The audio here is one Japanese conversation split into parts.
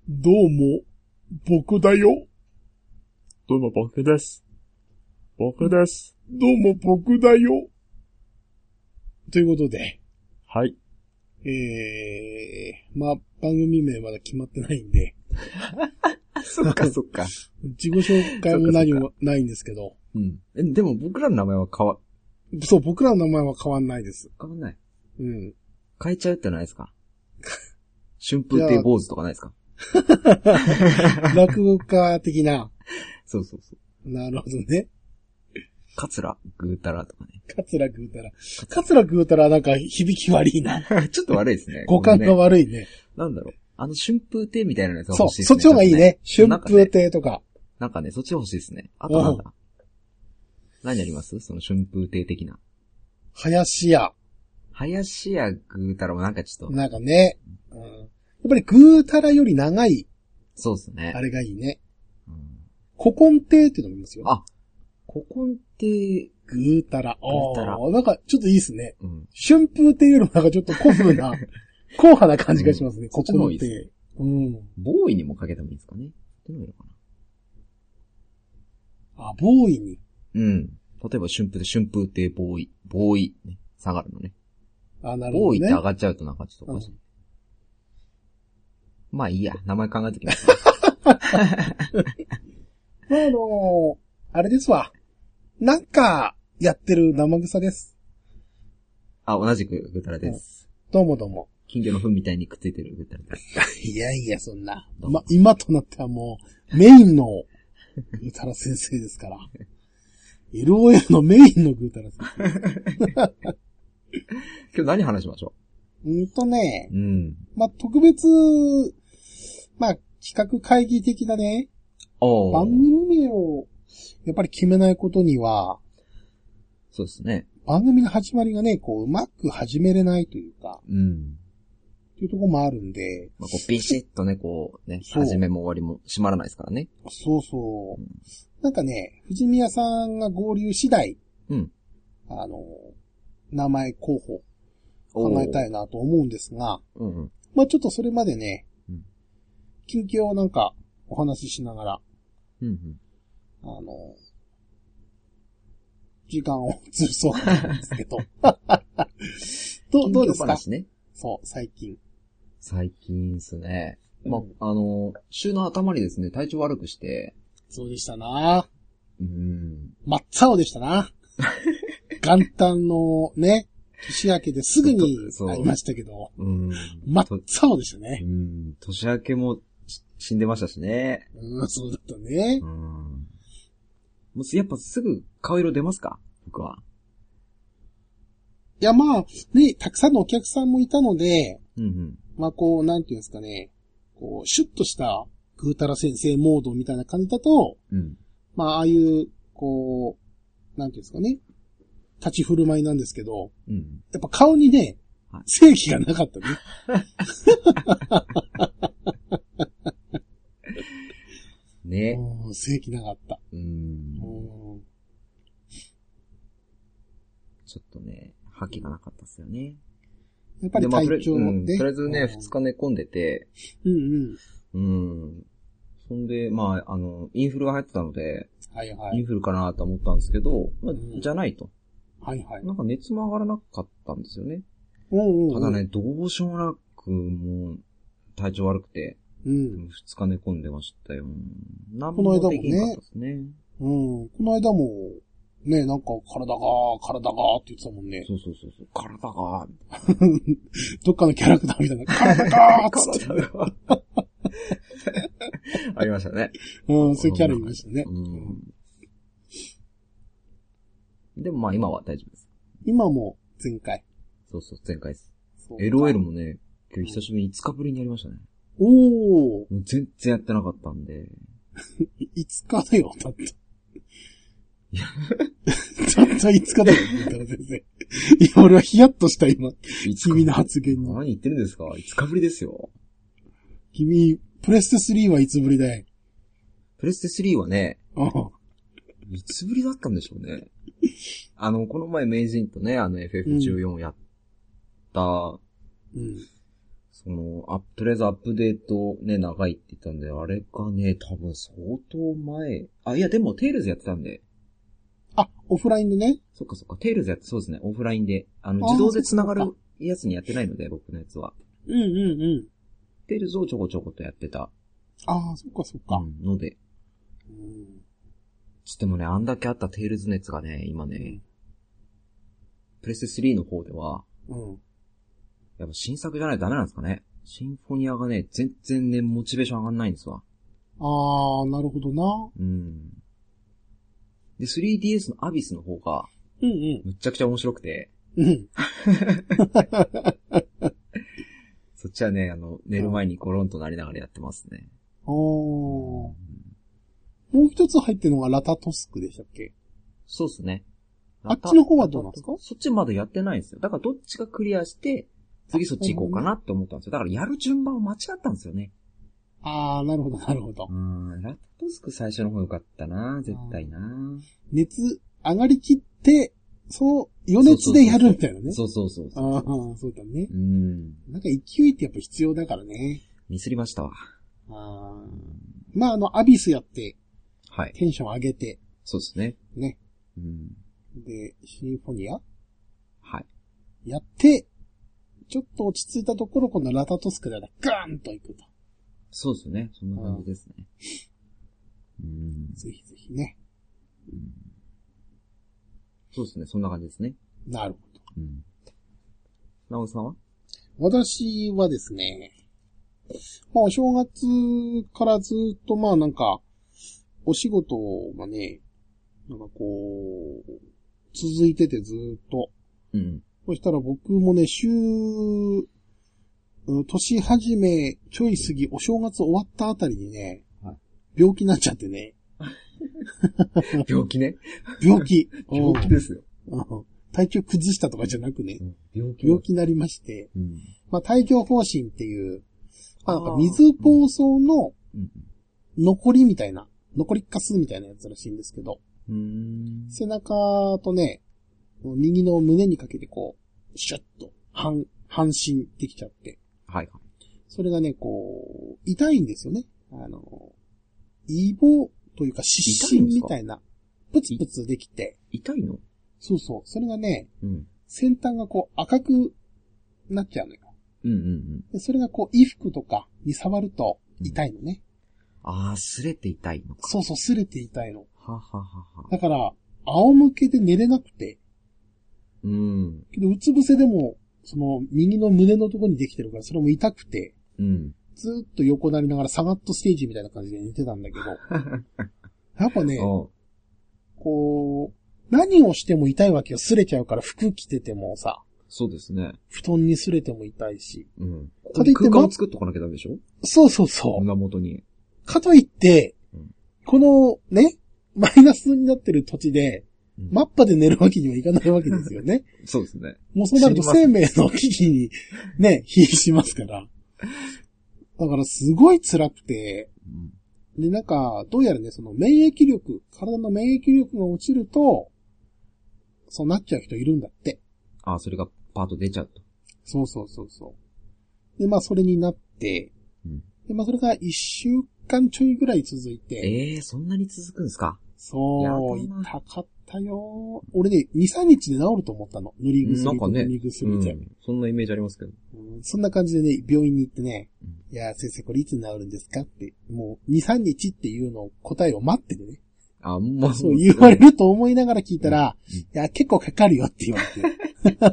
どうも、僕だよ。 どうも僕です。僕です。 どうも僕だよ。ということで。 はい。 まあ、番組名まだ決まってないんで。 そっかそっか。 自己紹介も何もないんですけど。 うん。でも僕らの名前はそう、僕らの名前は変わんないです。 変わんない。 うん。 変えちゃうってないですか？春風亭坊主とかないですか？ 落語家的な。 そうそうそう。 なるほどね。 桂ぐーたらとかね。 桂ぐーたら。桂ぐーたらなんか響き悪いな。 ちょっと悪いですね。 語感が悪いね。 なんだろう。春風亭みたいなやつがそう、 欲しいですね。 そっちの方がいいね。春風亭とか。 なんかね、そっち欲しいですね。あとなんだ。何あります？その春風亭的な。 林家。 林家ぐーたらもなんかちょっと。 なんかね。うん、やっぱりぐーたらより長い。 そうですね。 あれがいいね。 うん、 古今亭っていうのもいますよ。 あ、古今亭。 ぐーたら。 ぐーたら。 なんかちょっといいですね。 うん。 春風亭よりもなんかちょっと古風な、硬派な感じがしますね。古今亭。うん。 ボーイにもかけてもいいですかね。どういうのかな。あ、ボーイに。 うん。例えば春風亭ボーイ。ボーイ。ね。下がるのね。 あ、なるほどね。 ボーイって上がっちゃうとなんかちょっとおかしい。まあいいや。名前考えてきます。 あれですわ。なんか、やってる生草です。 あ、同じくぐーたらです。 どうもどうも。 金魚の糞みたいにくっついてるぐーたらです。 いやいや、そんな。今となってはもう、メインのぐーたら先生ですから。LOL のメインのぐーたら先生。 今日何話しましょう？ うん。まあ、特別、まあ、企画会議的なね、番組名を、やっぱり決めないことには、 そうですね。 番組の始まりがね、こう、うまく始めれないというか、 うん。 っていうところもあるんで、 まあ、こう、ビシッとね、こう、ね、始めも終わりも閉まらないですからね。 そうそう。なんかね、藤宮さんが合流次第、 うん。 名前候補、考えたいなと思うんですが、 うんうん。 まあちょっとそれまでね、 うん、 近況をなんかお話ししながら、 うんうん、 時間を潰そうかと思うんですけど。どうですか？ ね。 そう、最近。 最近ですね。まあ、週の頭にですね、体調悪くして。 そうでしたな。真っ青でしたな。元旦のね、年明けですぐに会いましたけど、真っ青でしたね。 年明けも死んでましたしね。 そうだったね。 もうやっぱすぐ顔色出ますか？僕は。 いや、まあ、ね、たくさんのお客さんもいたので、 うんうん、 まあこう、なんていうんですかね、こう、シュッとしたぐーたら先生モードみたいな感じだと、 うん、まああいう、こう、なんていうんですかね、立ち振る舞いなんですけど、やっぱ顔にね、正気がなかったね。 ね。 正気なかった。 ちょっとね、覇気がなかったですよね。 やっぱり体調で、とりあえずね、2日寝込んでて、そんで、まあ、インフルが入ってたので、インフルかなと思ったんですけど、じゃないと。なんか熱も上がらなかったんですよね。ただね、どうしようもなく、もう、体調悪くて、2日寝込んでましたよ。何もできなかったですね。 この間も、ね、なんか体がって言ってたもんね。 そう。体がどっかのキャラクターみたいな。体がーってありましたね。 そういうキャラいましたね。 でもまあ今は大丈夫です。 今も前回。 そう、前回です。LOL もね、今日久しぶりに5日ぶりにやりましたね。 もう全然やってなかったんで。 5日だよ、だって。たった5日だよ、だから先生。今俺はヒヤッとした今。君の発言に。 何言ってるんですか？ 5 日ぶりですよ。 君、プレステ3はいつぶりだい？ プレステ3はね、いつぶりだったんでしょうね。この前名人とね、FF14 をやった、 とりあえずアップデートね、長いって言ったんで、あれがね、多分相当前。いや、でも、テイルズやってたんで。 オフラインでね。 そっか。テイルズやって、そうですね、オフラインで。自動で繋がるやつにやってないので、僕のやつは。テイルズをちょこちょことやってた。 そっか。 ので。つってもね、あんだけあったテイルズ熱がね、今ね、プレステ3の方では、やっぱ新作じゃないとダメなんですかね。シンフォニアがね、全然ね、モチベーション上がんないんですわ。 なるほどな。 で、3DS のアビスの方が、むっちゃくちゃ面白くて。そっちはね、寝る前にコロンとなりながらやってますね。 もう一つ入ってるのがラタトスクでしたっけ？ そうですね。 あっちの方はどうなんですか？ そっちまだやってないんですよ。だからどっちかクリアして、次そっち行こうかなって思ったんですよ。だからやる順番を間違ったんですよね。 なるほど。 ラタトスク最初の方良かったな、絶対な。 熱上がりきって、余熱でやるみたいなね。 そう。 そうだね。なんか勢いってやっぱ必要だからね。 ミスりましたわ。 アビスやって、 はい。 テンション上げて。 そうですね。 ね。で、シンフォニア？ はい。 やって、ちょっと落ち着いたところ、このラタトスクでガーンと行くと。 そうですね。そんな感じですね。 ぜひぜひね。 そうですね。そんな感じですね。 なるほど。 なおさんは？ 私はですね、お正月からずっとなんか、お仕事がね、なんか続いててずっと。そしたら僕もね、年始めちょい過ぎ、お正月終わったあたりにね、病気になっちゃってね。 病気ね。 病気ですよ。 体調崩したとかじゃなくね、病気になりまして、帯状疱疹っていう、なんか水疱瘡の残りみたいな、残りかすみたいなやつらしいんですけど、背中とね、右の胸にかけてシュッと半身できちゃって。それがね、痛いんですよね。イボというか湿疹みたいな、プツプツできて。 痛いの？ そう。それがね、先端が赤くなっちゃうのよ。でそれが衣服とかに触ると痛いのね。 擦れて痛いのか。 そう、擦れて痛いの。だから、仰向けで寝れなくて。けど、うつ伏せでも、右の胸のところにできてるから、それも痛くて。ずーっと横なりながらサガットステージみたいな感じで寝てたんだけど。やっぱね、何をしても痛いわけよ。擦れちゃうから服着ててもさ。 そうですね。 布団に擦れても痛いし。 かといって空間を作っとかなきゃダメでしょ？ そう。 胸元に。 かといって、このね、マイナスになってる土地で、マッパで寝るわけにはいかないわけですよね。 そうですね。 もうそうなると生命の危機にね、瀕しますから。だからすごい辛くて、で、なんか、どうやらね、免疫力、体の免疫力が落ちると、そうなっちゃう人いるんだって。 それがパート出ちゃうと。 そう。で、それになって、で、それが1週間ちょいぐらい続いて。 そんなに続くんですか？ そう、痛かったよ。俺ね、2、3日で治ると思ったの。塗り薬と飲み薬で。 そんなイメージありますけど。 そんな感じでね、病院に行ってね、いや、先生これいつ治るんですかって、もう2、3日っていうのを答えを待っててね。そう言われると思いながら聞いたら、いや、結構かかるよって言われて。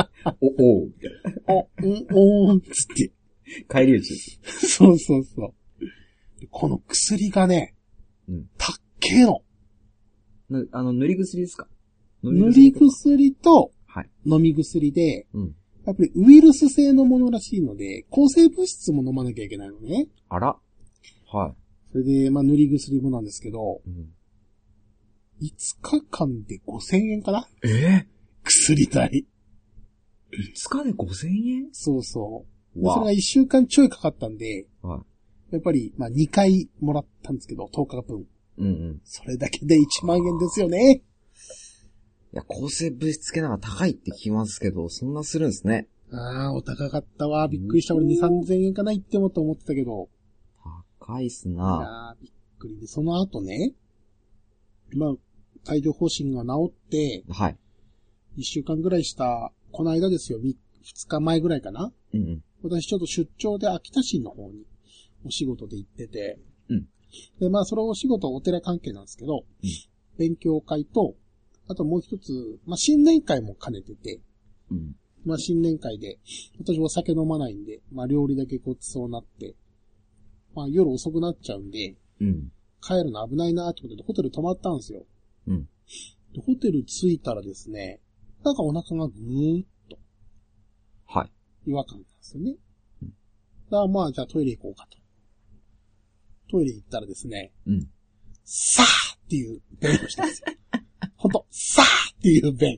おーつって。 帰り討ちです。 そう。この薬がね、たっけえの。 塗り薬ですか？ 塗り薬と、飲み薬で、やっぱりウイルス性のものらしいので、抗生物質も飲まなきゃいけないのね。 あら。 それで、塗り薬もなんですけど、5日間で5000円かな？薬代。 5日で5000円？ そう。それが1週間ちょいかかったんで、やっぱり、2回もらったんですけど、10日分。それだけで1万円ですよね。 いや、抗生物質系なんか高いって聞きますけど、そんなするんですね。 ああ、お高かったわ。びっくりした。俺2、3000円かな言ってもと思ってたけど。 高いっすな。 いやびっくりで、その後ね、まあ、帯状疱疹が治って、 はい。 1週間ぐらいした、この間ですよ、2日前ぐらいかな。 うんうん。 私ちょっと出張で秋田市の方にお仕事で行ってて、 うん。 で、まあ、それお仕事お寺関係なんですけど、うん、勉強会と、あともう一つ、まあ、新年会も兼ねてて、 うん。 まあ、新年会で、私お酒飲まないんで、まあ、料理だけごちそうになって、まあ、夜遅くなっちゃうんで、 うん。 帰るの危ないなーってことでホテル泊まったんですよ。 うん。 でホテル着いたらですね、なんかお腹がぐーっと。 はい。 違和感なんですよね。うん。だからまあ、じゃあトイレ行こうかと。トイレ行ったらですね、 うん。 さーっていう便をしたんですよ。ほんと、さーっていう便。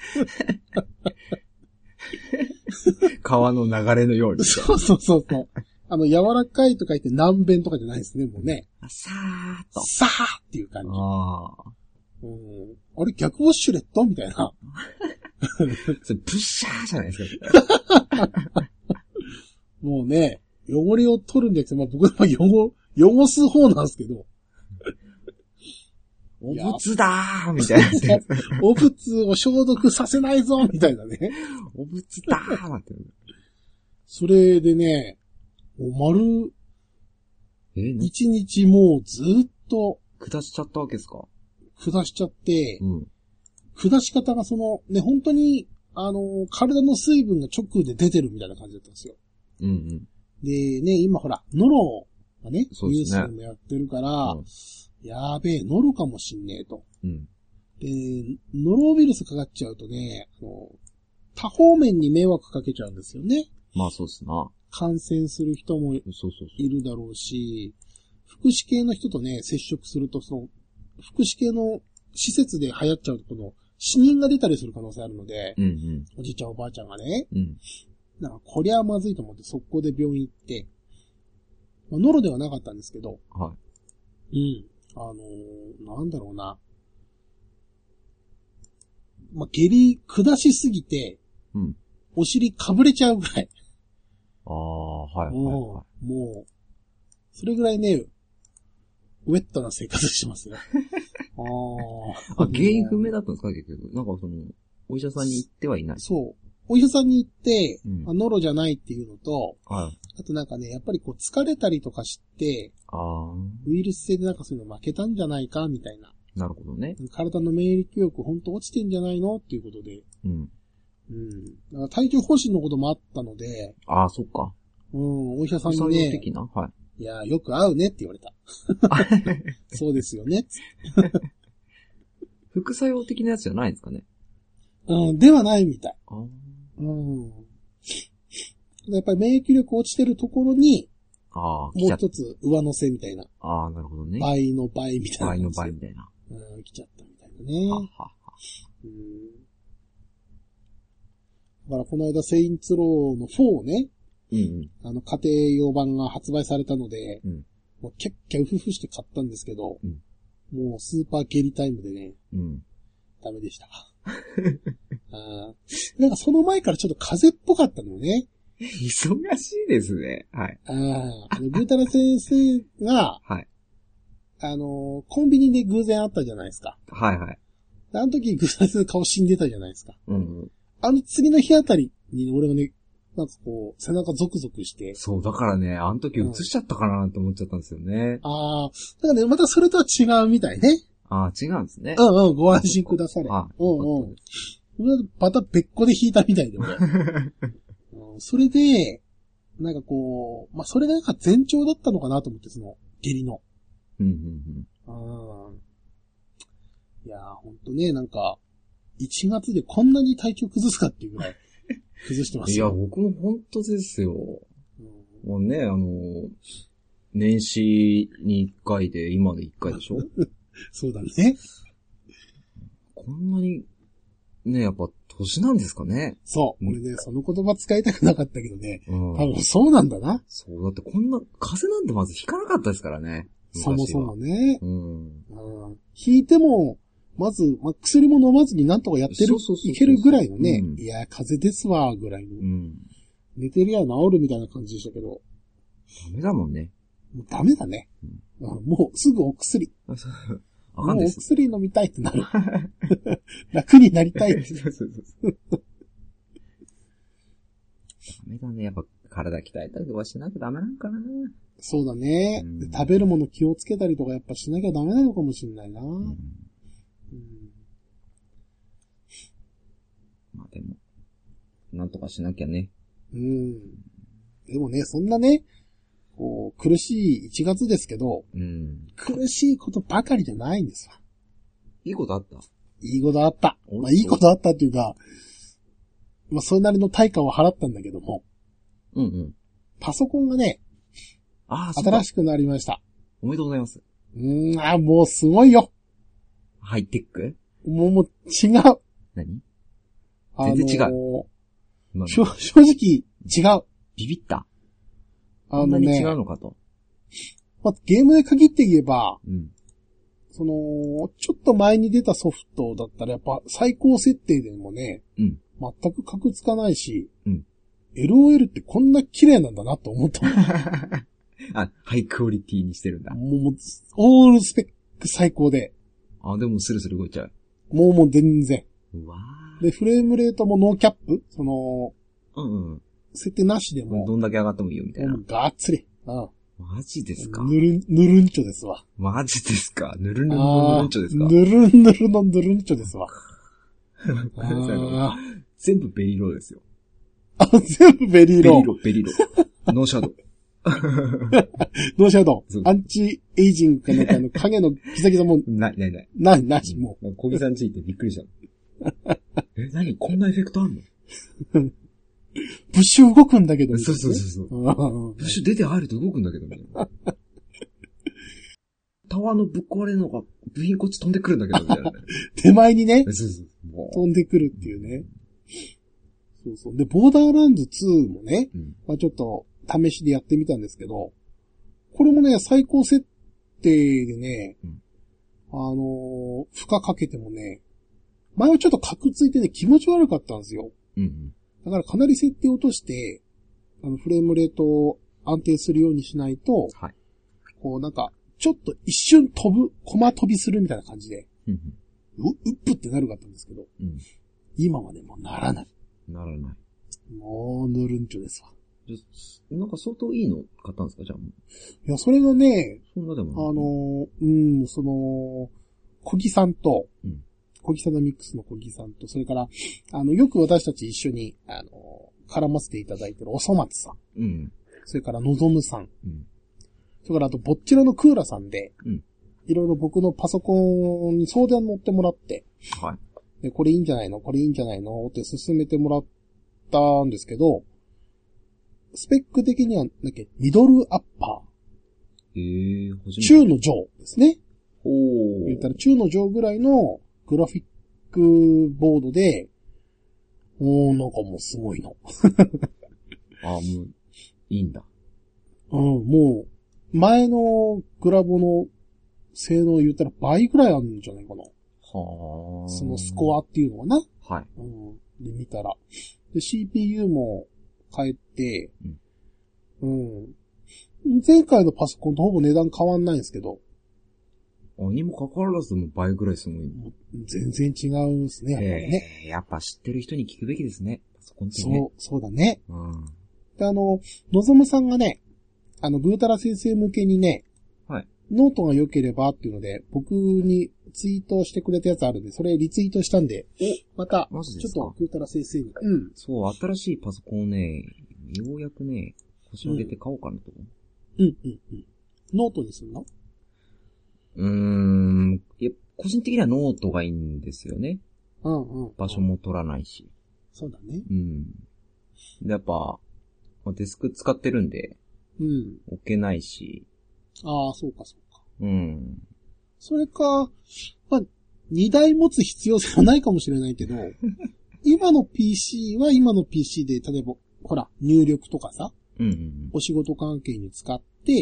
川の流れのように。 そうそうそうそう。柔らかいとか言って軟便とかじゃないですね、もうね。 さーっと。 さーっていう感じ。 ああれ逆ウォッシュレットみたいな。 それプッシャーじゃないですか。 もうね、汚れを取るんですよ。まあ僕は汚す方なんですけど。 お仏だーみたいな。 お仏を消毒させないぞみたいなね。 お仏だーなんて。 それでね、もう丸、一日もうずっと、 下しちゃったわけですか？ 下しちゃって、 うん、 下し方がね、本当に、体の水分が直で出てるみたいな感じだったんですよ。 うんうん。 で、ね、今ほら、ノロがね、 そうですね、 ニュースでもやってるから、やーべえ、ノロかもしんねえと。 うん。 で、ノロウイルスかかっちゃうとね、多方面に迷惑かけちゃうんですよね。 まあそうですな。 感染する人もいるだろうし、福祉系の人とね、接触すると、福祉系の施設で流行っちゃうと、死人が出たりする可能性あるので、 うんうん、 おじいちゃんおばあちゃんがね、 うん、 なんかこりゃまずいと思って速攻で病院行って、まあ、ノロではなかったんですけど、 はい。 うん。なんだろうな。まあ、下痢下しすぎて、 うん。 お尻かぶれちゃうぐらい。 ああ、はい、はい、はい。 もう、それぐらいね、ウェットな生活してますよ。 原因不明だったんですか結局。なんかお医者さんに行ってはいない。 そう。お医者さんに行って、 うん、 ノロじゃないっていうのと、 はい、 あとなんかね、やっぱり疲れたりとかして、ウイルス性でなんかそういうの負けたんじゃないか、みたいな。 なるほどね。 体の免疫力ほんと落ちてんじゃないのっていうことで。 うん。 うん。だから帯状疱疹のこともあったので。 ああ、そっか。 うん、お医者さんにね。 的なはい。 いや、よく会うねって言われた。そうですよね。 副作用的なやつじゃないんですかね。 うん、ではないみたい。 うん。 やっぱり免疫力落ちてるところに、 もう一つ上乗せみたいな。 ああ、なるほどね。 倍の倍みたいな。 倍の倍みたいな。 来ちゃったみたいなね。 ははは。 だからこの間、セインツローの4をね、 うんうん、家庭用版が発売されたので、 うん、 もうキャッキャウフフして買ったんですけど、 うん、 もうスーパーゲリタイムでね、 うん、 ダメでした。なんかその前からちょっと風邪っぽかったのよね。 忙しいですね。はい。 ぐーたら先生が、 はい。 コンビニで偶然会ったじゃないですか。 はいはい。 あの時ぐーたら先生顔死んでたじゃないですか。 うん、 次の日あたりに俺がね、なんかこう、背中ゾクゾクして。 そう、だからね、あの時映しちゃったかなと思っちゃったんですよね。 だからね、またそれとは違うみたいね。 違うんですね。 ご安心くだされ。また別個で弾いたみたいで、俺。それで、なんかこう、まあ、それがなんか前兆だったのかなと思って、下痢の。いやー、ほんとね、なんか、1月でこんなに体調崩すかっていうぐらい、崩してますよ。 いや、僕も本当ですよ。もうね、年始に1回で、今で1回でしょそうだね。 こんなに、ね、やっぱ、年なんですかね。 そう。俺ね、その言葉使いたくなかったけどね。多分そうなんだな。 そう、だってこんな、風邪なんてまずひかなかったですからね。 そもそもね。 引いても、まず、薬も飲まずになんとかやってる、いけるぐらいのね。いや、風邪ですわ、ぐらいの。 寝てりゃ治るみたいな感じでしたけど。 ダメだもんね。 もうダメだね。もうすぐお薬。もうお薬飲みたいってなる。楽になりたい。 ダメだね。やっぱ体鍛えたりとかしなきゃダメなのかな。 そうだね。で食べるもの気をつけたりとかやっぱしなきゃダメなのかもしれないな。 まあでも、なんとかしなきゃね。 でもね、そんなね、こう、苦しい1月ですけど、苦しいことばかりじゃないんですわ。 いいことあった？ いいことあった。まあいいことあったっていうか、まあそれなりの対価を払ったんだけども、パソコンがね、新しくなりました。 おめでとうございます。 もうすごいよ。 ハイテック？ もう違う。 何？全然違う。 正直違う。 ビビった？こんなに違うのかと。 まあ、ゲームで限って言えば、ちょっと前に出たソフトだったらやっぱ最高設定でもね、全く格つかないし、LOL ってこんな綺麗なんだなと思った。 ハイクオリティにしてるんだ。 もう、オールスペック最高で。 でもスルスル動いちゃう。 もう全然。 うわー。 で、フレームレートもノーキャップ設定なしでも。 どんだけ上がってもいいよみたいな。 がっつり。 マジですか？ ぬるんちょですわ。 マジですか？ぬるぬるのぬるんちょですか？ ぬるぬるのぬるんちょですわ。 全部ベリーローですよ。 全部ベリーロー。 ベリーロー。ノーシャドウ。 ノーシャドウ。アンチエイジングかなんかの影のギザギザも。ない。なし、もう。小木さんついてびっくりした。何こんなエフェクトあんの？ ブッシュ動くんだけど、ね。 そう。ブッシュ出て入ると動くんだけど、みたいな。タワーのぶっ壊れるのが、部品こっち飛んでくるんだけど、みたいな、ね。 手前にね。 そう飛んでくるっていうね。そう。で、ボーダーランズ2もね、ちょっと試しでやってみたんですけど、これもね、最高設定でね、負荷かけてもね、前はちょっとカクついてね、気持ち悪かったんですよ。だからかなり設定を落として、フレームレートを安定するようにしないと、こうなんか、ちょっと一瞬コマ飛びするみたいな感じで、うっぷってなるかったんですけど、今はね、もうならない。 ならない。 もう、ぬるんちょですわ。 なんか相当いいの買ったんですか、じゃあ。 いや、それがね、 そんなでも小木さんと、小木サナミックスの小木さんと、それから、よく私たち一緒に、絡ませていただいてるおそ松さん。それからのぞむさん。それからあと、ぼっちらのクーラさんで、いろいろ僕のパソコンに相談乗ってもらって、で、これいいんじゃないのって進めてもらったんですけど、スペック的には、ミドルアッパー。中の上ですね。言ったら中の上ぐらいのグラフィックボードで、なんかもうすごいの。 もう、いいんだ。 もう、前のグラボの性能言ったら倍ぐらいあるんじゃないかな。そのスコアっていうのかな。で、見たら。で、CPU も変えて、前回のパソコンとほぼ値段変わんないんですけど。 にもかかわらずも倍ぐらいすごい。 全然違うんですね、やっぱりね。 やっぱ知ってる人に聞くべきですね。パソコンってね。 そうだね。で、のぞむさんがね、ぐーたら先生向けにね、ノートが良ければっていうので、僕にツイートしてくれたやつあるんで、それリツイートしたんで、また、ちょっとぐーたら先生に。 そう、新しいパソコンをね、ようやくね、腰上げて買おうかなと。 ノートにするの？ いや、個人的にはノートがいいんですよね。場所も取らないし。 そうだね。 で、やっぱ、デスク使ってるんで、置けないし。 そうか。それか、2台持つ必要性はないかもしれないけど、今の PC は今の PC で、例えば、ほら、入力とかさ、お仕事関係に使って、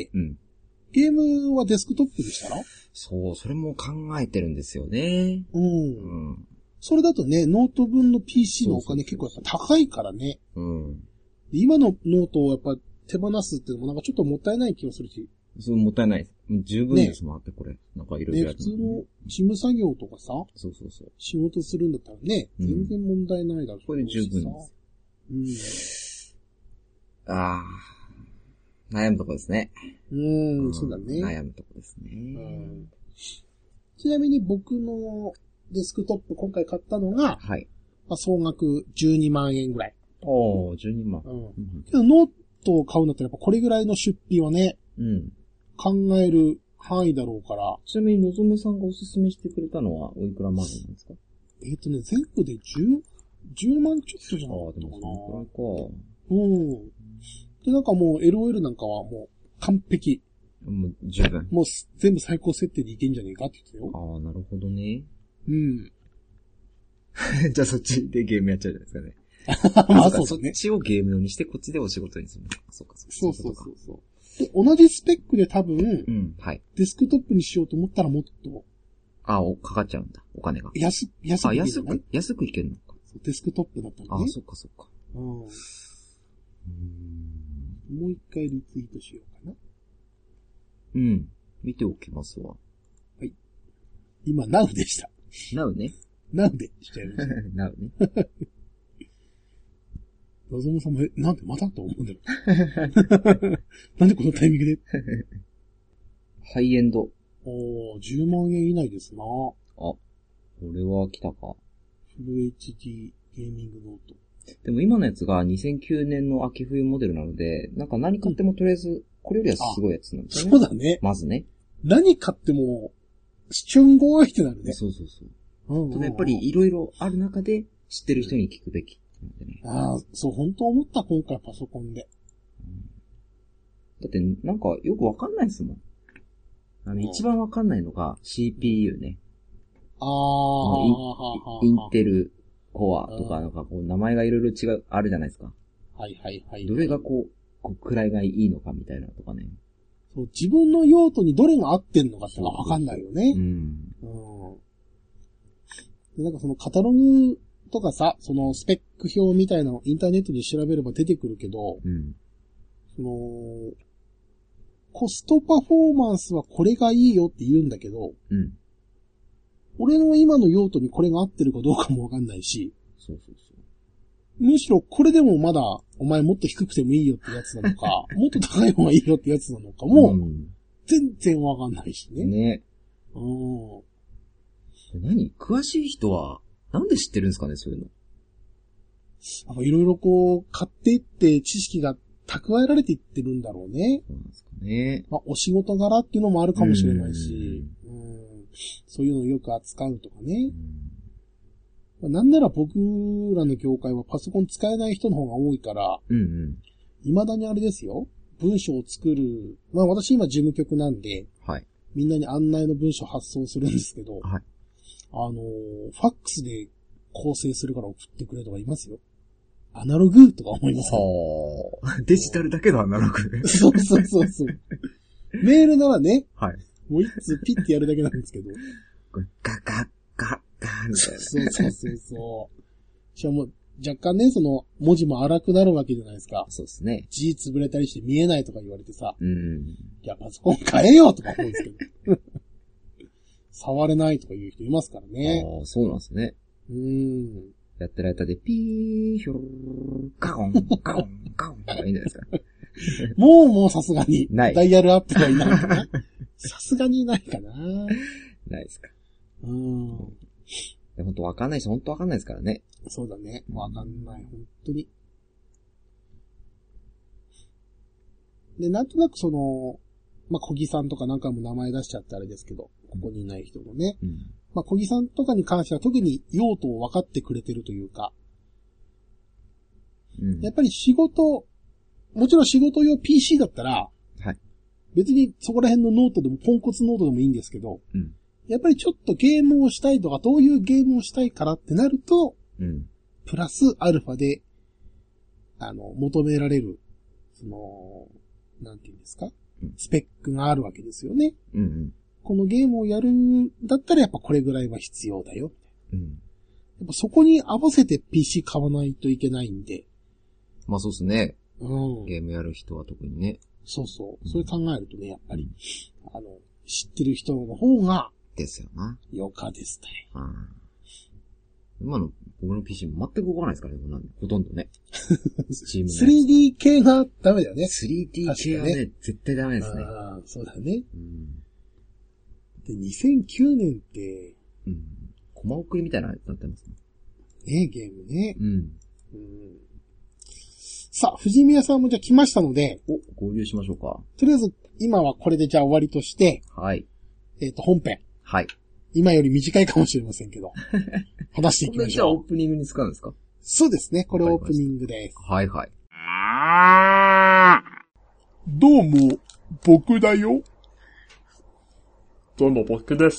ゲームはデスクトップでしたら？ そう、それも考えてるんですよね。 それだとね、ノート分の PC のお金結構やっぱ高いからね。 今のノートをやっぱ手放すっていうのもなんかちょっともったいない気がするし。 そう、もったいないです。十分ですもん、ね、これ。なんかいろいろやる、 普通の事務作業とかさ。 そう。 仕事するんだったらね、全然問題ないだろうし、 これ十分です。ああ。悩むとこですね。 そうだね。 悩むとこですね。 ちなみに僕のデスクトップ今回買ったのが、 はい。 まあ、総額12万円ぐらい。 おー、12万。 けどノートを買うんだったらやっぱこれぐらいの出費はね、考える範囲だろうから。 ちなみにのぞむさんがおすすめしてくれたのはおいくらまでなんですか？ 全部で10万ちょっとじゃなかったかな。 でもそのくらいか。で、なんかもう LOL なんかはもう完璧。 もう十分。 もう全部最高設定でいけんじゃねえかって言ってたよ。ああ、なるほどね。 じゃあそっちでゲームやっちゃうじゃないですかね。 まあそうですね。 そっちをゲーム用にしてこっちでお仕事にする。そう。 で、同じスペックで多分、 はい。 デスクトップにしようと思ったらもっと。 かかっちゃうんだ。お金が。 安くいけるのか。 デスクトップだったらね。 そっか。 もう一回リツイートしようかな。 見ておきますわ。 はい。今、ナウでした。 ナウね。 ナウでしちゃいました。 ナウね。 のぞむさんも、なんでまたと思うんだろう。なんでこのタイミングでハイエンド。 10万円以内ですな。 これは来たか。 フル HD ゲーミングノート。 でも今のやつが2009年の秋冬モデルなので、なんか何買ってもとりあえず、これよりはすごいやつなんですよね。 そうだね。 まずね。 何買っても、チュンゴーってなるね。 そう。やっぱりいろいろある中で知ってる人に聞くべき。 そう、本当思った、今回パソコンで。 だってなんかよくわかんないですもん。一番わかんないのが CPU ね。インテルコアとか、なんかこう名前がいろいろあるじゃないですか。 はい。 どれがこう位がいいのかみたいなとかね。 そう、自分の用途にどれが合ってんのかってのがわかんないよね。で、なんかそのカタログとかさ、そのスペック表みたいなのをインターネットで調べれば出てくるけど、その、コストパフォーマンスはこれがいいよって言うんだけど、俺の今の用途にこれが合ってるかどうかもわかんないし、むしろこれでもまだお前もっと低くてもいいよってやつなのか、もっと高い方がいいよってやつなのかも、全然わかんないしね。 ね。詳しい人は、なんで知ってるんですかね、そういうの。いろいろこう、買っていって知識が蓄えられていってるんだろうね。 そうなんですかね。 お仕事柄っていうのもあるかもしれないし、そういうのをよく扱うとかね。なんなら僕らの業界はパソコン使えない人の方が多いから、未だにあれですよ。文章を作る。私今事務局なんで、みんなに案内の文章発送するんですけど、ファックスで構成するから送ってくれとかいますよ。アナログとか思いますよ。 デジタルだけどアナログ。 そう。メールならね、もう一通ピッてやるだけなんですけど。 ガみたいな。 そう。しかも若干ね、その文字も荒くなるわけじゃないですか。 そうですね。 字潰れたりして見えないとか言われてさ。いや、パソコン変えようとか思うんですけど。触れないとか言う人いますからね。 そうなんですね。やってる間でピー、ヒョー、ガオンとかいいんじゃないですか。 もうさすがに。 ない。 ダイヤルアップはいないかな。さすがにないかな。 ないですか。本当わかんないし、本当わかんないですからね。 そうだね。わかんない。本当に。で、なんとなくその、小木さんとかなんかも名前出しちゃってあれですけど、ここにいない人もね。小木さんとかに関しては特に用途を分かってくれてるというか、やっぱりもちろん仕事用 PC だったら、別にそこら辺のノートでもポンコツノートでもいいんですけど、やっぱりちょっとゲームをしたいとか、どういうゲームをしたいからってなると、プラスアルファで、求められる、なんていうんですか、スペックがあるわけですよね。このゲームをやるんだったらやっぱこれぐらいは必要だよ。やっぱそこに合わせて PC 買わないといけないんで。 そうですね。 うん。 ゲームやる人は特にね。 そうそう。それ考えるとね、やっぱり、知ってる人の方が、 ですよな。 よかですね。 今の僕の PC 全く動かないですからね、ほとんどね。 チーム 3D 系がダメだよね。 3D 系はね、絶対ダメですね。 ああ、そうだね。で、2009年って、 コマ送りみたいなのになってますね。 ね、ゲームね。さあ、藤宮さんもじゃあ来ましたので。 合流しましょうか。 とりあえず、今はこれでじゃあ終わりとして。 はい。 本編。 はい。 今より短いかもしれませんけど。話していきましょう。 じゃあオープニングに使うんですか？ そうですね。これオープニングです。 はいはい。 どうも、僕だよ。どうも僕です。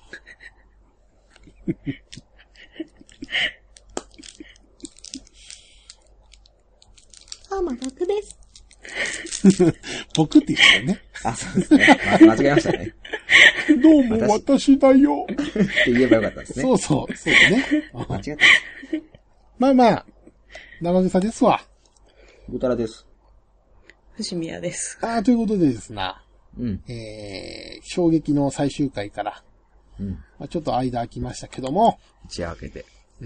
どうも僕です。 僕って言ったよね。 そうですね。間違えましたね。 どうも私だよ。 って言えばよかったですね。 そうだね。 間違った。 まあまあ、生草ですわ。 ブタラです。 藤宮です。 ということでですな。衝撃の最終回から。ちょっと間空きましたけども。 一夜明けて。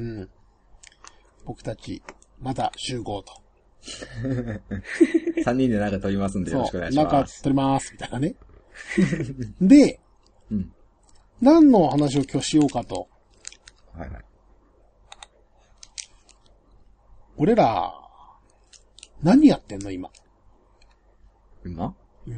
僕たち、また集合と。 3人でなんか撮りますんでよろしくお願いします。 なんか撮ります、みたいなね。で、何の話を今日しようかと。 はいはい。 俺ら、何やってんの今。 今。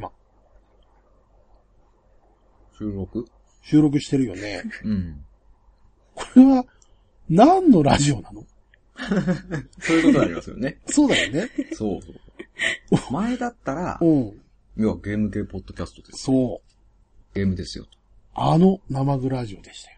収録してるよね。これは、何のラジオなの？ そういうことになりますよね。 そうだよね。 そう。前だったら、要はゲーム系ポッドキャストです。 そう。 ゲームですよ。 生グラジオでしたよ。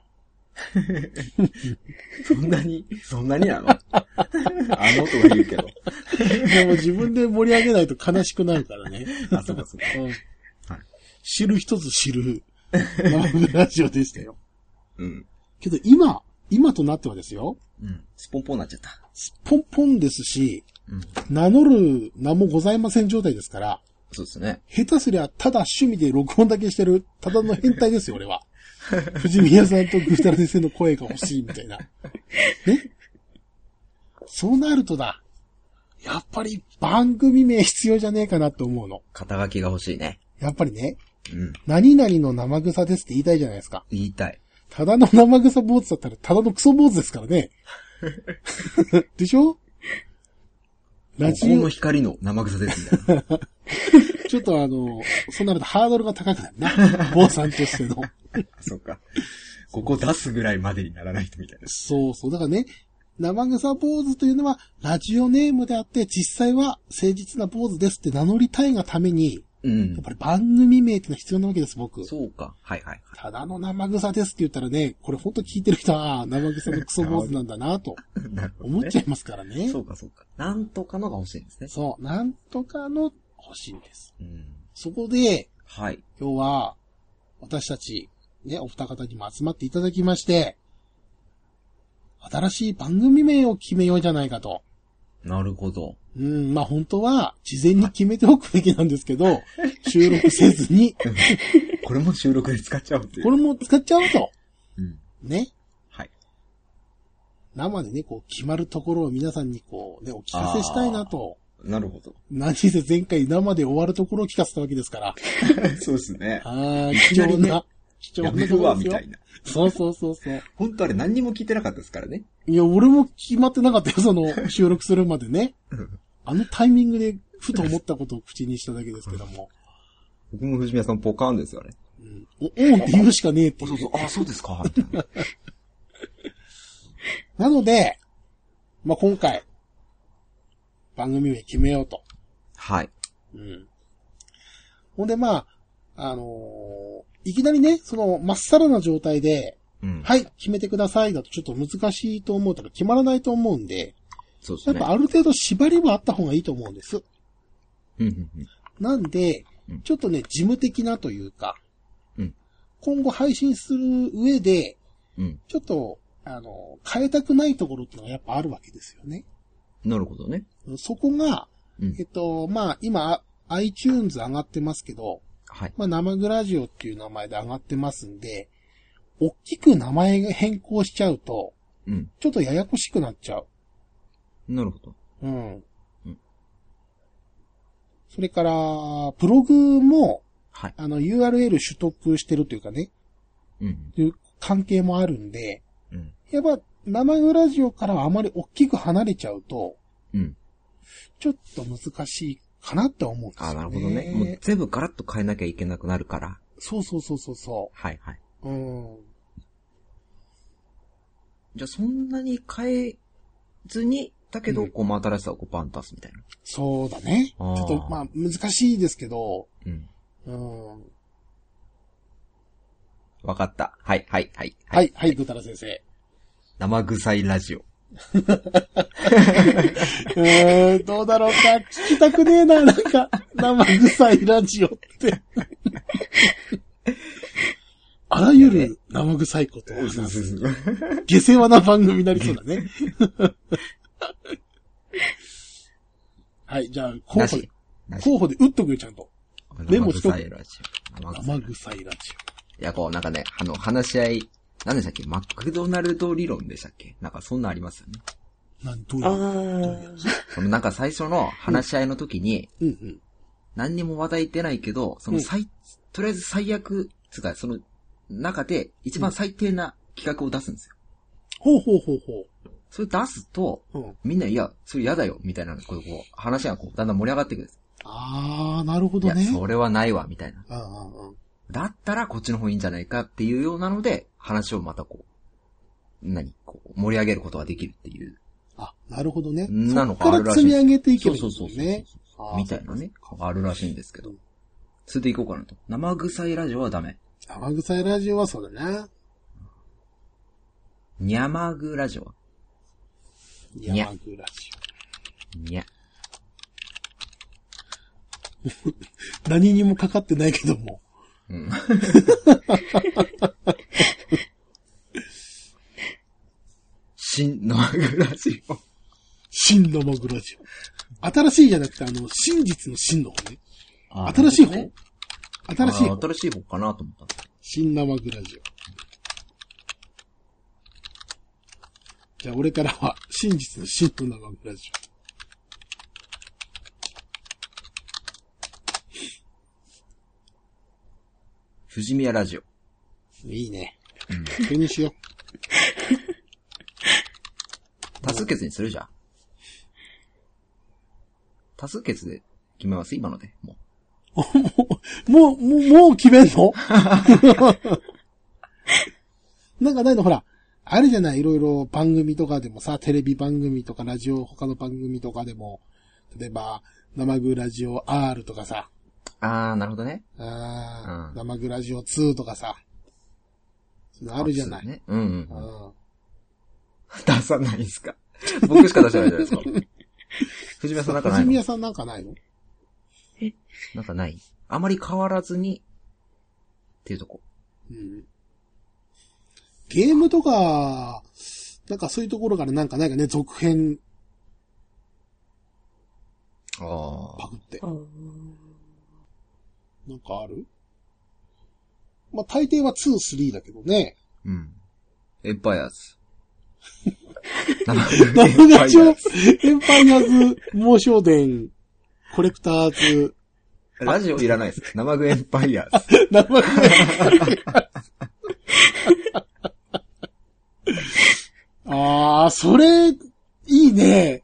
そんなになのとか言うけど。 でも自分で盛り上げないと悲しくなるからね。 そうか。 知る一つ知る生グラジオでしたよ。けど今となってはですよ。 スポンポンになっちゃった。 スポンポンですし、名乗る名もございません状態ですから。 そうですね。 下手すりゃただ趣味で録音だけしてる、ただの変態ですよ、俺は。藤宮さんとグータラ先生の声が欲しいみたいな。ね？そうなるとだ。やっぱり番組名必要じゃねえかなと思うの。 肩書きが欲しいね。 やっぱりね。何々の生草ですって言いたいじゃないですか。 言いたい。 ただの生草坊主だったらただのクソ坊主ですからね。でしょ？ ラジオの光の生草ですみたいな。 ちょっとそうなるとハードルが高くなるな。坊さんとしての。 そうか。ここ出すぐらいまでにならないとみたいな。 そう。だからね、生草坊主というのはラジオネームであって、実際は誠実な坊主ですって名乗りたいがために、やっぱり番組名ってのは必要なわけです、僕。 そうか。はい。 ただの生草ですって言ったらね、これほんと聞いてる人は、生草のクソ坊主なんだなと、思っちゃいますからね。 そうか。なんとかのが欲しいんですね。 そう、なんとかの欲しいんです。そこで、今日は、私たち、ね、お二方にも集まっていただきまして、新しい番組名を決めようじゃないかと。 なるほど。 本当は、事前に決めておくべきなんですけど、収録せずに。 これも収録で使っちゃうっていう。 これも使っちゃうと。ね。 はい。 生でね、決まるところを皆さんにお聞かせしたいなと。 なるほど。 何せ前回生で終わるところを聞かせたわけですから。 そうですね。 貴重なところですよ。 みたいな。 そう。 本当あれ何にも聞いてなかったですからね。 いや、俺も決まってなかったよ、収録するまでね。タイミングでふと思ったことを口にしただけですけども。 僕も藤宮さんポカーンですよね。 おんって言うしかねえっていう。 そうですか。 なので、今回、番組名決めようと。 はい。 ほんでいきなりね、まっさらな状態で、はい、決めてくださいだとちょっと難しいと思うとか決まらないと思うんで、 そうですね。 やっぱある程度縛りはあった方がいいと思うんです。なんで、ちょっとね、事務的なというか、今後配信する上で、ちょっと、変えたくないところってのがやっぱあるわけですよね。 なるほどね。 そこが、 まあ、今、iTunes 上がってますけど、 はい。 まあ、生グラジオっていう名前で上がってますんで、大きく名前が変更しちゃうと、 うん。 ちょっとややこしくなっちゃう。 なるほど。 うん。それから、ブログも、 はい。 URL 取得してるというかね、 うん。 いう関係もあるんで、 うん。 やっぱ、生グラジオからはあまり大きく離れちゃうと、 うん。 ちょっと難しいかなって思うんですよね。 なるほどね。もう全部ガラッと変えなきゃいけなくなるから。 そう。 はいはい。 うん。 じゃあそんなに変えずに、だけど、真新しさをバンと出すみたいな。 そうだね。ちょっと、まあ、難しいですけど、 うん。 うん。 わかった。はい、 ぐたら先生。 生臭いラジオ。 どうだろうか。聞きたくねえな、なんか、生臭いラジオって。あらゆる生臭いことを話す。下世話な番組になりそうだね。はい、じゃあ、候補で打っとくよ、ちゃんと。メモしとく。 生臭いラジオ。 生臭いラジオ。いや、こう、なんかね、話し合い、何でしたっけマクドナルド理論でしたっけなんかそんなありますよね。 どういうそのなんか最初の話し合いの時に、 うん。 何にも話題出ないけど、とりあえず最悪、つか、その中で一番最低な企画を出すんですよ。 ほう。 それ出すと、みんな、いや、それ嫌だよ、みたいな、こう、話がだんだん盛り上がっていくんです。 なるほどね。 いや、それはないわ、みたいな。だったらこっちの方いいんじゃないかっていうようなので、話をまた盛り上げることができるっていう。 なるほどね。 なのがあるらしい。 そっから積み上げていけるんですね。そう。みたいなね。あるらしいんですけど。それでいこうかなと。生臭いラジオはダメ。 生臭いラジオはそうだな。 にゃまぐラジオはにゃまぐラジオ。にゃ。 何にもかかってないけども。 うん。新生ぐラジオ。 新生ぐラジオ。新しいじゃなくて、真実の真の方ね。新しい方、ね、新しい方かなと思った。 新生ぐラジオ。じゃあ俺からは、真実の真の生ぐラジオ。 富士宮ラジオ。 いいね。それにしよう。 多数決にするじゃん。多数決で決めます今ので。 もう決めんのなんかないのほら、あるじゃないいろいろ番組とかでもさ、テレビ番組とかラジオ、他の番組とかでも、例えば、生ぐラジオ R とかさ。 なるほどね。 生ぐラジオ2とかさ。あるじゃない。 ね、出さないんすか僕しか出してないじゃないですか。藤宮さんなんかないの？ 藤宮さんなんかないの？ なんかない？あまり変わらずに、っていうとこ。 ゲームとか、なんかそういうところからなんかないかね、続編。パクって。なんかある？まあ、大抵は2、3だけどね。 エンパイアーズ。 生ガチョエンパイアーズ、猛将伝、コレクターズ。 ラジオいらないです。生グエンパイアーズ。 生グエンパイアーズ。それ、いいね。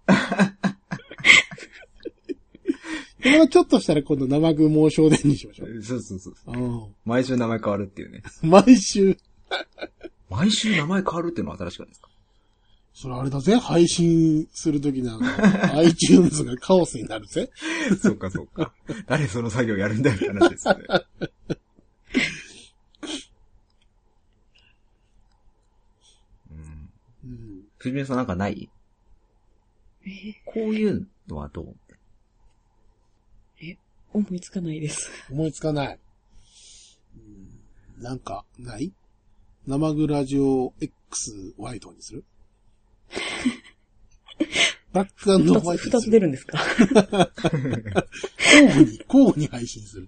これはちょっとしたら今度生具猛将伝にしましょう。 そう。毎週名前変わるっていうね。 毎週名前変わるっていうのは新しくないですか？ それあれだぜ、配信するときなんか、iTunes がカオスになるぜ。 そうか。誰その作業やるんだよって話ですよね。藤宮さんなんかない？こういうのはどう？ 思いつかないです。 思いつかない。なんか、ない？生グラジオ X ワイドにする？ ブラック&ホワイト。 二つ出るんですか？ 交互に配信する。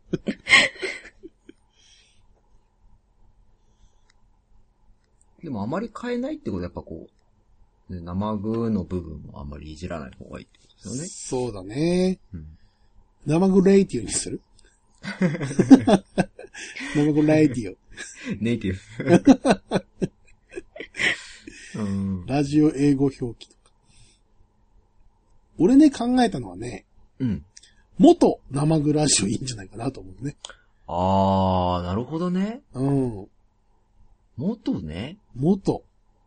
でもあまり変えないってことはやっぱこう、ね、生具の部分もあんまりいじらない方がいいってことですよね。 そうだね。うん、生具レイティオにする？生具レイティオ。 ネイティブ。うん、 ラジオ英語表記とか。俺ね、考えたのはね、 うん。 元生具ラジオいいんじゃないかなと思うね。 あー、なるほどね。 うん。 元ね。 元。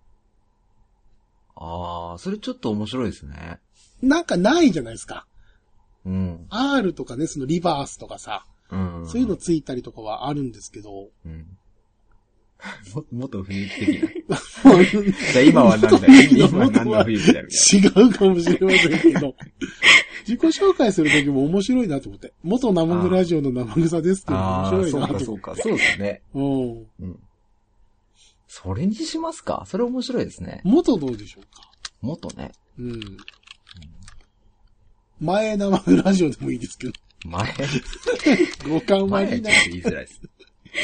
あー、それちょっと面白いですね。 なんかないじゃないですか。 うん。 R とかね、そのリバースとかさ。 うん。 そういうのついたりとかはあるんですけど。 うん。元冬的な。じゃあ今は何だよ。今は何の冬みたいな。 違うかもしれませんけど。自己紹介するときも面白いなと思って。元生具ラジオの生草ですっていうのも面白いなと思って。 そうか。そうですね。 うん。 それにしますか？それ面白いですね。 元どうでしょうか？ 元ね。 うん。前生具ラジオでもいいですけど。 前五感悪いな。 言いづらいです。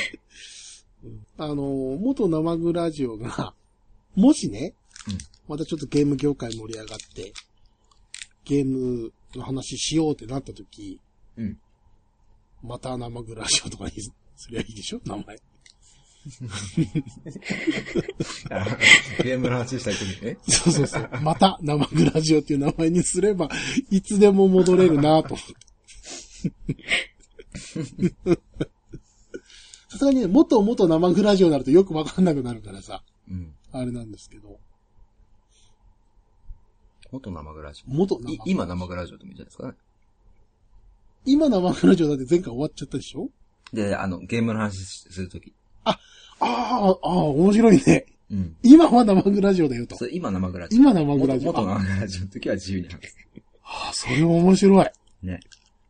元生具ラジオが、もしね、またちょっとゲーム業界盛り上がって、ゲームの話しようってなったとき、また生具ラジオとかにすりゃいいでしょ？名前。 ゲームの話したいときね。 そう。また生具ラジオっていう名前にすれば、いつでも戻れるなと思って。さすがにね、元生具ラジオになるとよくわかんなくなるからさ。あれなんですけど。 元生具ラジオ。 今生具ラジオでもいいじゃないですかね。 今生具ラジオだって前回終わっちゃったでしょ？ で、ゲームの話するとき。 面白いね。 うん。 今は生具ラジオだよと。 それ今生具ラジオ。 今生具ラジオ。 元生具ラジオの時は自由に話す。 それ面白い。 ね。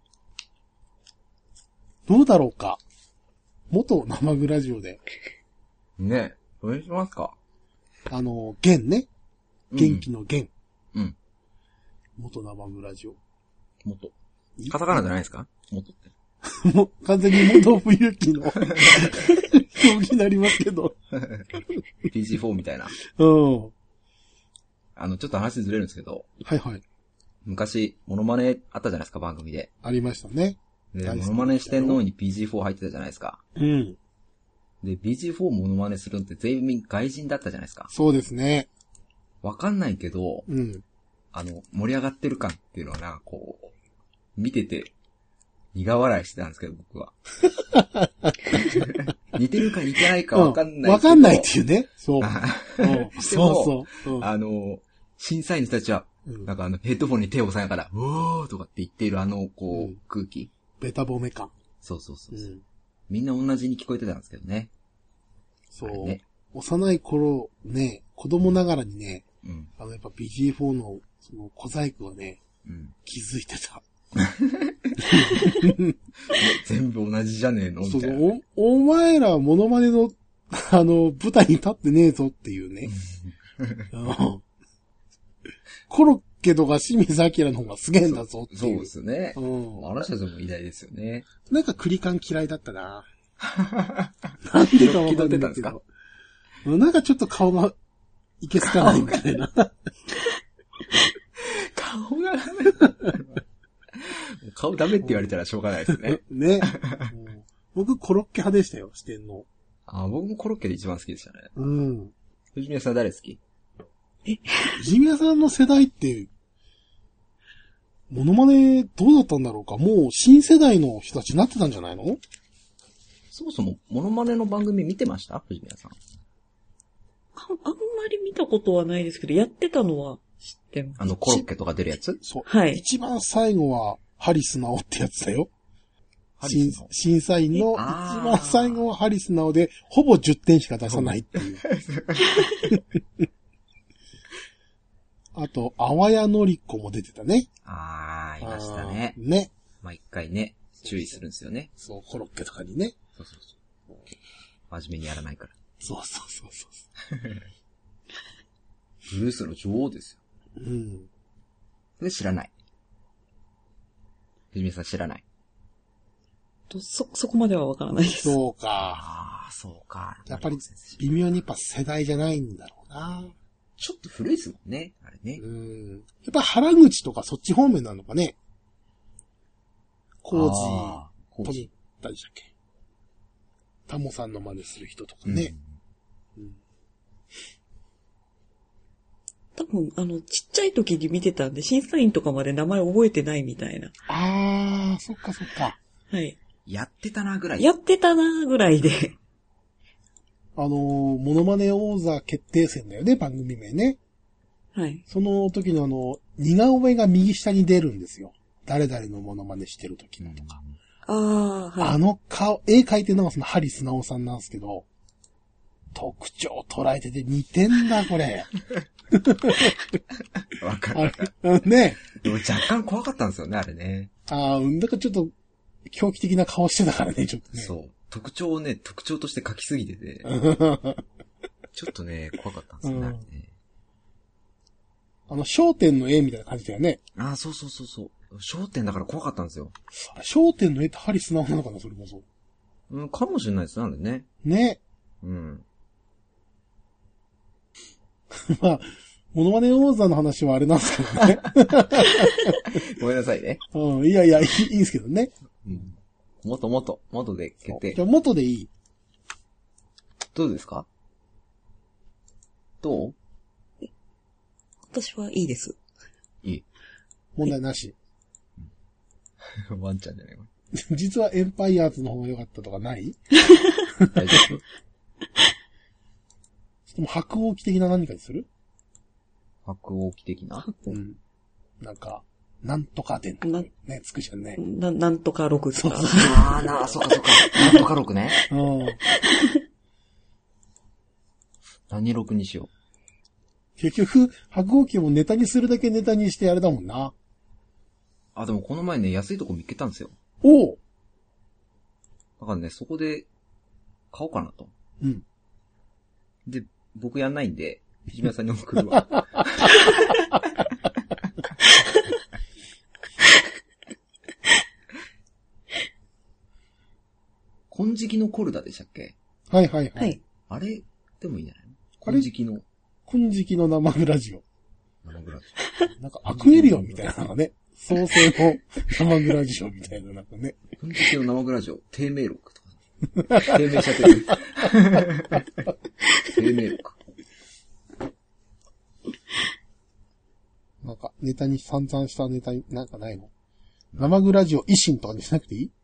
どうだろうか。元生具ラジオで。 ね。どうしますか？ 元ね。元気の元。 うん。 元生具ラジオ。 元。カタカナじゃないですか？元って。 もう、完全に元冬木の表記になりますけど。 PG4 みたいな。 うん。 ちょっと話ずれるんですけど。 はいはい。 昔、モノマネあったじゃないですか、番組で。 ありましたね。 で、モノマネ四天王に PG4 入ってたじゃないですか。 うん。 で、PG4 モノマネするのって全員外人だったじゃないですか。 そうですね。 わかんないけど、 うん。 盛り上がってる感っていうのはなんかこう、見てて、苦笑いしてたんですけど、僕は。似てるか似てないかわかんない。 わかんないっていうね。そう。 そう。審査員の人たちは、なんかヘッドフォンに手を押さえながら、うーとかって言っている空気。 ベタ褒め感。 そう。みんな同じに聞こえてたんですけどね。 そう。ね、幼い頃ね、子供ながらにね、やっぱ BG4 のその小細工はね、気づいてた。 全部同じじゃねえのみたいな。 お前らモノマネの、舞台に立ってねえぞっていうね。コロッケとか清水明の方がすげえんだぞっていう。 そうですね。あの人たちも偉大ですよね。 なんかクリカン嫌いだったな。なんでかわかんないけど。なんかちょっと顔がいけすかないみたいな。 顔がダメ。顔ダメって言われたらしょうがないですね。 ね。僕コロッケ派でしたよ、四天王。 僕もコロッケで一番好きでしたね。 うん。 藤宮さん誰好き？ 藤宮さんの世代って、モノマネどうだったんだろうか？もう新世代の人たちになってたんじゃないの？ そもそもモノマネの番組見てました？藤宮さん。 あんまり見たことはないですけど、やってたのは知ってます。 コロッケとか出るやつ？ そう。 はい。 一番最後は、ハリスナオってやつだよ。審査員の一番最後はハリスナオで、ほぼ10点しか出さないっていう。あと、あわやのりこも出てたね。 いましたね。 ね。 毎回ね、注意するんですよね。 そう、コロッケとかにね。 そう。真面目にやらないから。 そう。 ブルースの女王ですよ。 うん。 で知らない。藤見さん知らない。 そこまではわからないです。 そうか。 ああ、そうか。 やっぱり微妙にやっぱ世代じゃないんだろうな。 ちょっと古いですもんね、あれね。 やっぱ原口とかそっち方面なのかね。工事、富田でしたっけ。タモさんの真似する人とかね。 多分、ちっちゃい時に見てたんで、審査員とかまで名前覚えてないみたいな。 ああ、そっかそっか。 はい。 やってたなぐらい。 やってたなぐらいで。 モノマネ王座決定戦だよね、番組名ね。 はい。 その時の似顔絵が右下に出るんですよ。誰々のモノマネしてる時のとか。 ああ、はい。 顔、絵描いてるのがそのハリスナオさんなんですけど、特徴捉えてて似てんだ、これ。 わかる。 ね。 でも若干怖かったんですよね、あれね。 だからちょっと、狂気的な顔してたからね、ちょっとね。 そう。特徴をね、特徴として書きすぎてて。ちょっとね、怖かったんですよね、あれね。 焦点の絵みたいな感じだよね。 ああ、そう。焦点だから怖かったんですよ。 焦点の絵ってハリスナオなのかな、それこそ。 かもしれないです、なんでね。 ね。まあ、モノマネ王座の話はあれなんですけどね。 ごめんなさいね。 いや、いいんですけどね。 元で決定。 じゃあ元でいい。 どうですか？どう？ 私はいいです。 いい。 問題なし。 ワンちゃんじゃないわ。 実はエンパイアーズの方が良かったとかない大丈夫？ でも白鸚記的な何かにする？ 白鸚記的な？ なんか、なんとか伝とかね、つくじゃんね。 なんとか6とか。 そうか。なんとか6ね。何6にしよう。 結局、白鸚記もネタにするだけネタにしてあれだもんな。 でもこの前ね、安いとこ見っけたんですよ。 おう。 だからね、そこで、買おうかなと。で、僕やんないんで、藤宮さんに送るわ。金色のコルダでしたっけ？ はい。 あれでもいいんじゃないの？金色の生グラジオ。 生グラジオ。なんかアクエリオンみたいなのがね、創世の生グラジオみたいななんかね。 金色の生グラジオ、低迷録とか。低迷しちゃってる。低迷録。 なんかネタに散々したネタになんかないの？生グラジオ維新とかにしなくていい？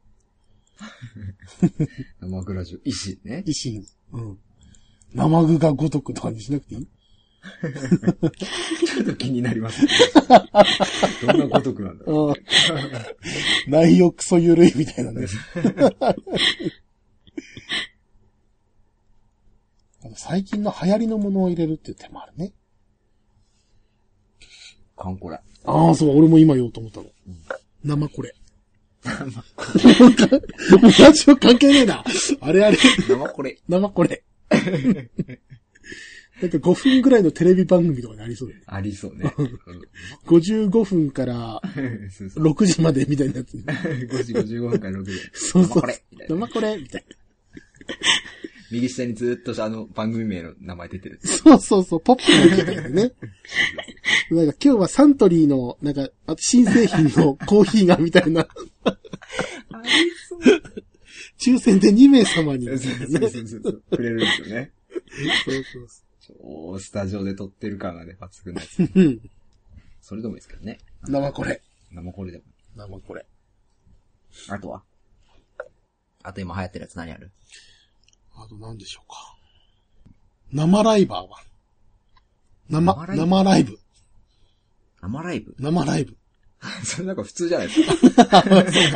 生グラジオ維新ね。 維新。生具が如くとかにしなくていい？ ちょっと気になりますね。どんな如くなんだろう。 内容クソゆるいみたいなね。最近の流行りのものを入れるっていう手もあるね。 カンコレ。 そう、俺も今言おうと思ったの。生これ。ラジオ関係ねえな。あれ。 生これ。 なんか5分ぐらいのテレビ番組とかにありそうだよね。 ありそうね。 55分から6時までみたいなやつ、ね。 5時55分から6時。 そう。 生これみたいな。 生これみたいな。 右下にずっと番組名の名前出てる。 そう、ポップなみたいなね。なんか今日はサントリーの、なんか、新製品のコーヒーがみたいな。 ありそう。 抽選で2名様に、ね。 そう。くれるんですよね。 そう。 スタジオで撮ってる感がね、抜群なやつ。それでもいいですけどね。 生これでも。 生これ。 あとは？あと今流行ってるやつ何ある？ あと何でしょうか。生ライバーは生ライブ。生ライブ。 それなんか普通じゃないですか。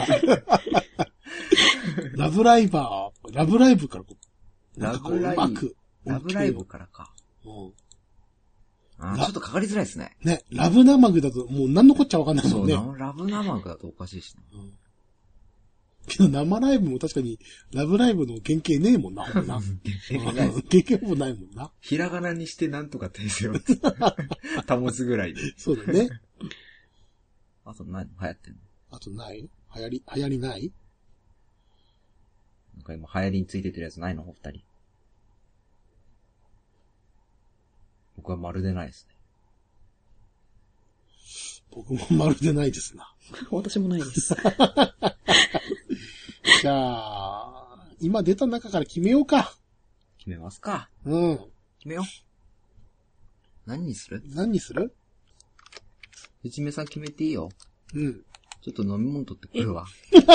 ラブライブからラブライブからか。ちょっとかかりづらいですね。 ね、ラブ生具だともう何のこっちゃわかんないもんね。 そう、ラブ生具だとおかしいしな。 けど生ライブも確かに、ラブライブの原型ねえもんな、ほんな。原型もないもんな。 ひらがなにしてなんとか訂正を保つぐらいで。 そうだね。 あと何流行ってんの？ あとない？流行りない？ なんか今流行りについててるやつないの？お二人。僕はまるでないですね。 僕もまるでないですな。 私もないです。 じゃあ、今出た中から決めようか。 決めますか。 うん。 決めよう。何にする？藤目さん決めていいよ。 うん。 ちょっと飲み物取ってくるわ。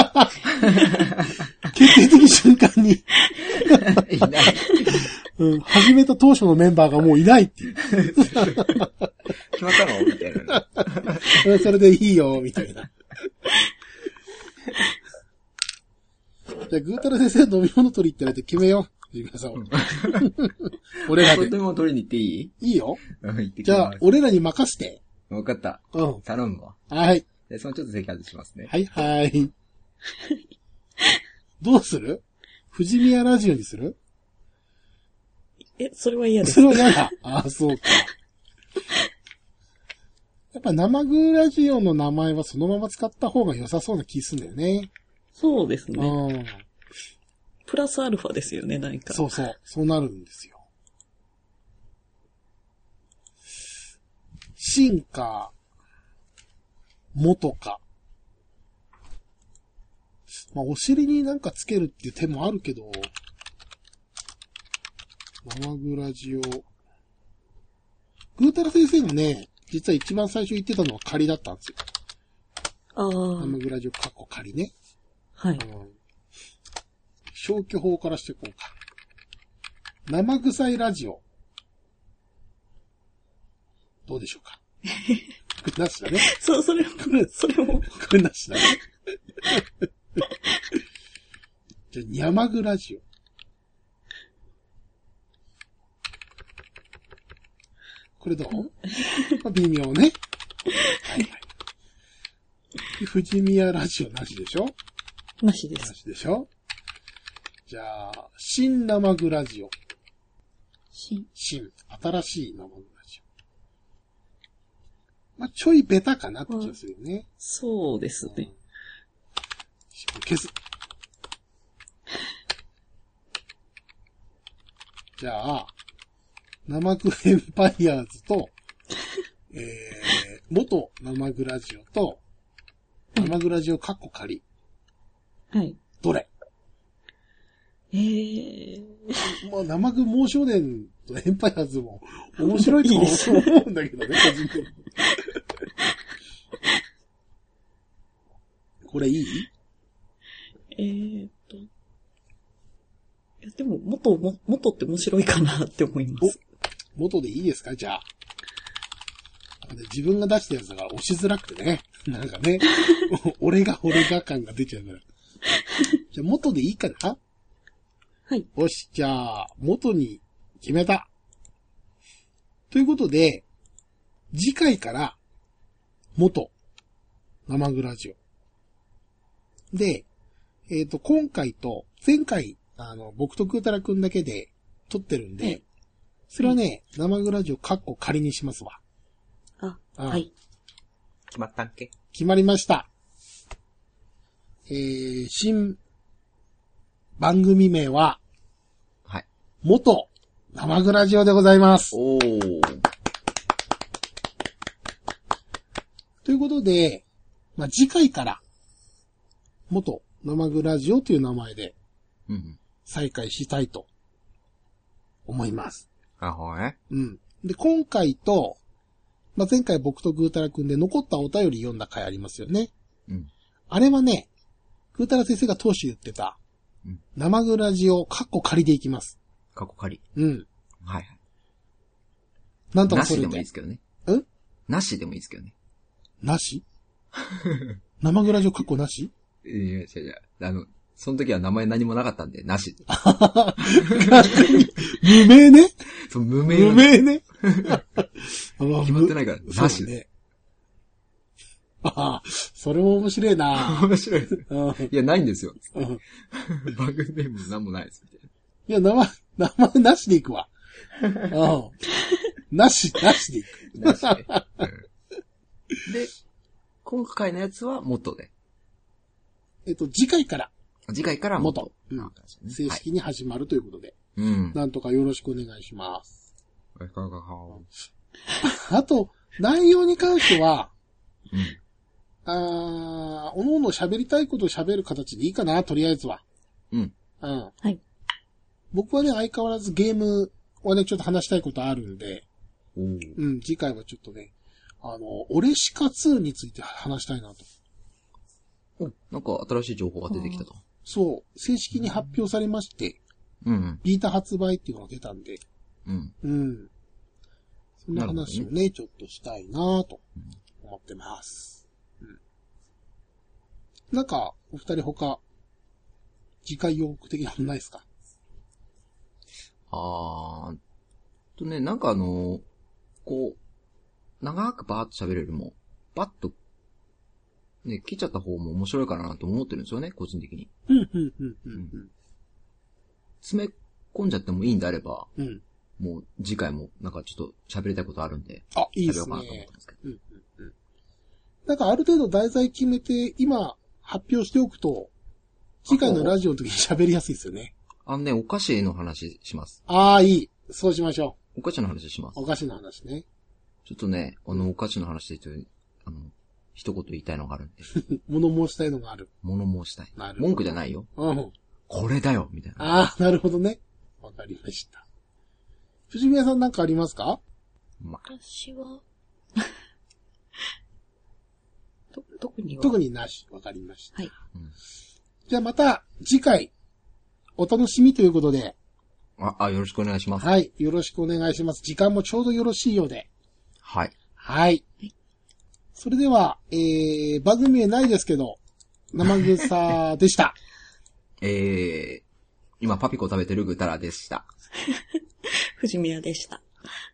決定的瞬間に。 いない。 うん。始めた当初のメンバーがもういないっていう。 決まったのみたいな。 それでいいよ、みたいな。じゃあ、ぐーたら先生飲み物取り行ってないと決めよう。皆さん。俺らで。 飲み物取りに行っていい？ いいよ。 行ってきます。 じゃあ、俺らに任せて。 わかった。 うん。 頼むわ。 はい。 で、そのちょっと席外しますね。 はいはい。どうする？富士宮ラジオにする？ それは嫌です。 それは嫌だ。ああ、そうか。やっぱ生グラジオの名前はそのまま使った方が良さそうな気するんだよね。 そうですね。 うん。 プラスアルファですよね、何か。 そう。そうなるんですよ。進化、元か。まあ、お尻になんかつけるっていう手もあるけど、生グラジオ。ぐーたら先生もね、実は一番最初言ってたのは仮だったんですよ。 ああ。 生グラジオカッコ仮ね。 はい。 消去法からしていこうか。生臭いラジオ。どうでしょうか。これなしだね。 それも。 これなしだね。じゃあ、ニャマグラジオ。これどう？まあ、微妙ね。はいはい。富士宮ラジオなしでしょ？ なしです。 なしでしょ？じゃあ、新生グラジオ。新。新しい生グラジオ。まあ、ちょいベタかなって気がするよね。 そうですね。 消す。じゃあ、生グエンパイアーズと、元生グラジオと、生グラジオカッコ仮。 はい。 どれ？まあ、生グ猛暑伝とエンパイアーズも面白いと思うんだけどね、個人的に。これいい？ でも、元って面白いかなって思います。 元でいいですか？じゃあ。自分が出したやつだから押しづらくてね。なんかね。俺が感が出ちゃうから。じゃあ元でいいかな？ はい。 よし、じゃあ、元に決めた。ということで、次回から、元、生グラジオ。で、今回と、前回、僕とクータラくんだけで撮ってるんで、それはね、生グラジオカッコ仮にしますわ。 はい。 決まったっけ？ 決まりました。新番組名は、 はい。 元生グラジオでございます。 おー。 ということで、まあ、次回から、元生グラジオという名前で、再開したいと思います。 はい。 うん。で、今回と、まあ、前回僕とグータラくんで残ったお便り読んだ回ありますよね。 うん。 あれはね、グータラ先生が当初言ってた、生グラジオカッコ仮でいきます。 カッコ仮。 うん。 はい。 なんとかそれで。 なしでもいいですけどね。なしでもいいですけどね。 なし生グラジオカッコなし？ いや、その時は名前何もなかったんで、なし。 無名ね。 そう、無名ね。 決まってないから、なしね。 ああ、それも面白いな。 面白いです。いや、ないんですよ。番組名も何もないです。 いや、名前なしでいくわ。なしでいく。 なしで。で、 今回のやつは元で。 次回から。 次回から元。 うん。正式に始まるということで。うん。なんとかよろしくお願いします。あと、内容に関しては、うん。おのおの喋りたいことを喋る形でいいかな、とりあえずは。うん。うん。はい。僕はね、相変わらずゲームはね、ちょっと話したいことあるんで、うん、次回はちょっとね、オレシカ2について話したいなと。 なんか新しい情報が出てきたと。 そう、正式に発表されまして、うん。ビータ発売っていうのが出たんで、うん。うん。そんな話をね、ちょっとしたいなと思ってます。うん。なんか、お二人他、次回予告的なのないですか？ ね、なんかこう、長くバーッと喋れるよりも、バッと、ね、切っちゃった方も面白いかなと思ってるんですよね、個人的に。詰め込んじゃってもいいんであれば、うん、もう次回もなんかちょっと喋りたいことあるんで、 いいですね。喋ろうかなと思ってますけど。なんかある程度題材決めて、今発表しておくと、次回のラジオの時に喋りやすいですよね。 お菓子の話します。 いい。そうしましょう。お菓子の話します。 お菓子の話ね。 ちょっとね、お菓子の話で一言言いたいのがあるんで。 物申したいのがある。 物申したい。文句じゃないよ。うん。これだよみたいな。なるほどね。わかりました。藤宮さんなんかありますか？ 私は特になし。わかりました。はい。じゃあまた次回お楽しみということで。 よろしくお願いします。 はい。よろしくお願いします。時間もちょうどよろしいようで。 はい。 はい。それでは、番組へないですけど、生草でした。 今パピコ食べてるぐたらでした。 藤宮でした。